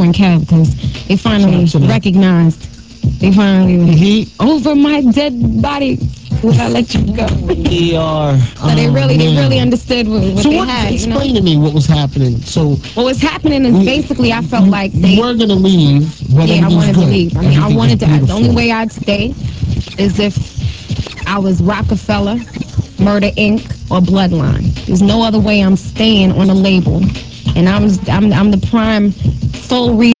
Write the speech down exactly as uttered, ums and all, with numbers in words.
and Kev, because they finally recognized. They finally, mm-hmm. over my dead body, would I let you go? They are. So oh, they really, man. they really understood what, what so they what, had. Explain you know? to me what was happening. So what was happening is we, basically I felt you, like they you were gonna leave, but yeah, I wanted good. to leave. I mean, Everything I wanted to. beautiful. The only way I'd stay is if I was Rockefeller, Murder Incorporated, or Bloodline. There's no other way I'm staying on a label, and I'm I'm I'm the prime sole reason.